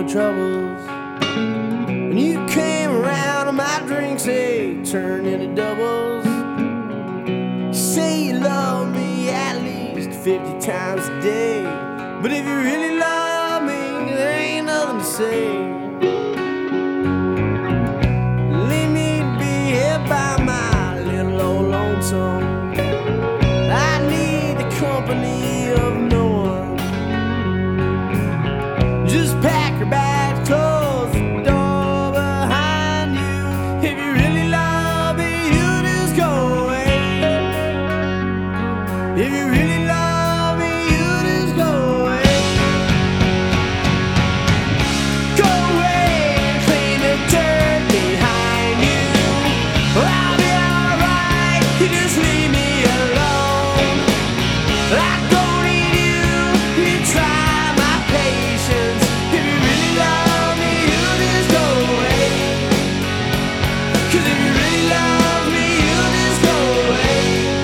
troubles. When you came around and my drinks, they turned into doubles. You say you love me at least 50 times a day, but if you really love me, there ain't nothing to say. Leave me to be here by my little old lonesome. I need the company of no one. Just pack your bags, close the door behind you. If you really love me, you just go away. If you really love me, you just go away. Go away and clean the dirt behind you. Well, I'll be alright. You just leave me alone. I don't need you. You try my patience. If you really love me, you just go away. 'Cause if you really love me, you just go away.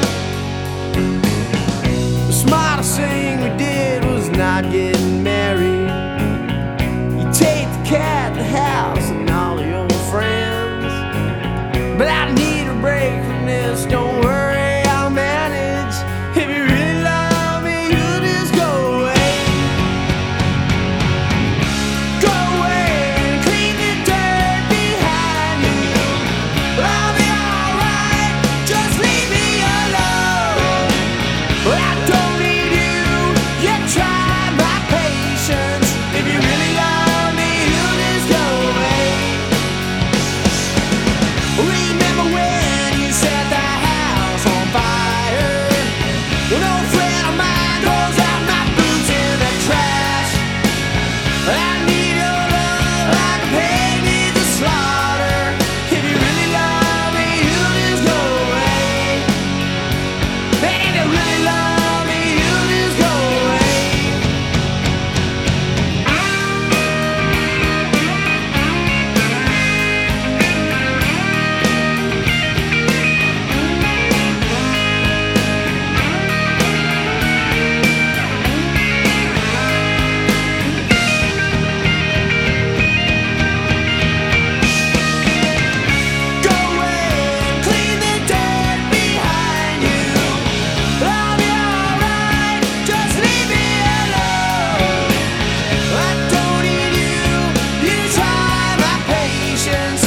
The smartest thing we did was not getting married. You take the cat, the house, and all of your friends. But I need a break from this, don't worry, I'll manage. If you really love me, you just go away. Go away and clean the dirt behind you. I'll be alright, just leave me alone. Well, I don't need you, you try my patience. If you really love me, you just go away. Remember when you set the house on fire? An old friend of mine throws out my boots in the trash. I need your love like a pig needs the slaughter. If you really love me, you just go away. And if you really love me, you just go away. Go away and clean the dirt behind you. I'll be alright, just leave me alone. I don't need you, you try my patience.